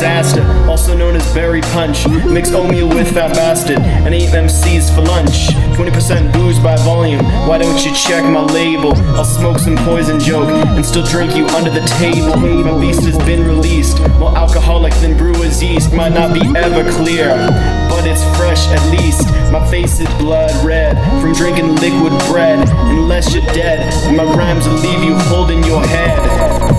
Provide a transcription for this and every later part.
disaster, also known as berry punch. Mix oatmeal with fat bastard and eat MCs for lunch. 20% booze by volume, why don't you check my label? I'll smoke some poison joke and still drink you under the table. My beast has been released, more alcoholic than brewer's yeast. Might not be ever clear, but it's fresh at least. My face is blood red from drinking liquid bread. Unless you're dead, my rhymes will leave you holding your head.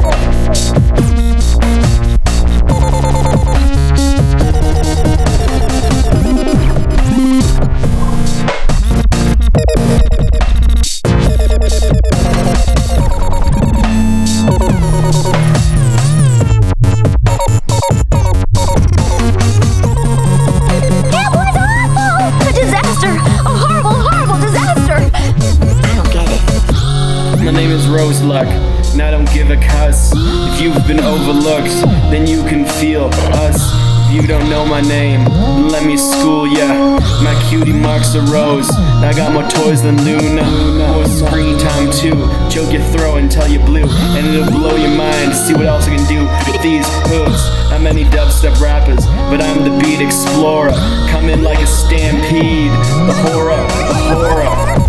My name is Rose Luck, and I don't give a cuss. If you've been overlooked, then you can feel us. If you don't know my name, let me school ya. My cutie marks a rose. I got more toys than Luna. More screen time too. Joke you throw until you blue, and it'll blow your mind to see what else I can do with these hooves. Not many dubstep rappers, but I'm the beat explorer. Come in like a stampede. The horror, the horror.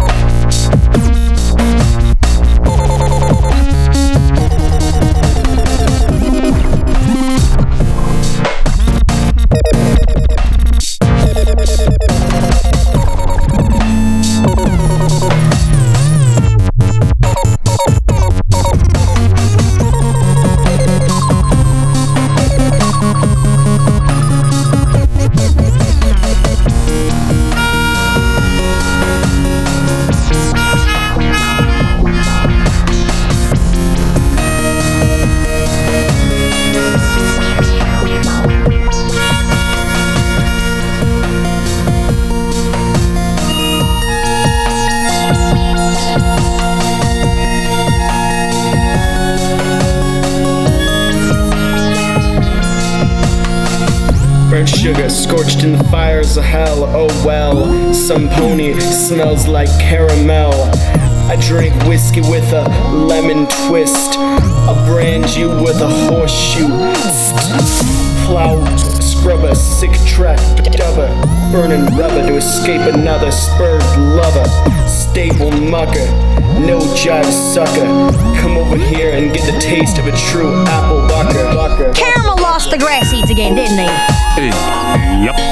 Burnt sugar, scorched in the fires of hell. Oh well, some pony smells like caramel. I drink whiskey with a lemon twist. I'll brand you with a horseshoe. Plow scrubber, sick track dubber, burning rubber to escape another spurred lover. Stable mucker, no jive sucker. Come over here and get the taste of a true apple bucker. Caramel lost the grass seeds again, didn't he? Yep.